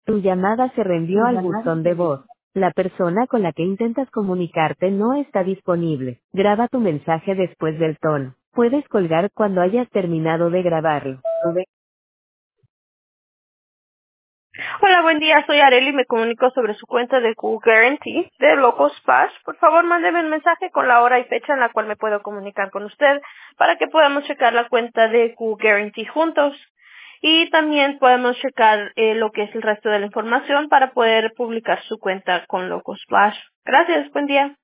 Tu llamada se reenvió al buzón de voz. La persona con la que intentas comunicarte no está disponible. Graba tu mensaje después del tono. Puedes colgar cuando hayas terminado de grabarlo. Hola, buen día. Soy Arely y me comunico sobre su cuenta de Google Guarantee de Loco Splash. Por favor, mándeme un mensaje con la hora y fecha en la cual me puedo comunicar con usted para que podamos checar la cuenta de Google Guarantee juntos. Y también podemos checar lo que es el resto de la información para poder publicar su cuenta con Loco Splash. Gracias, buen día.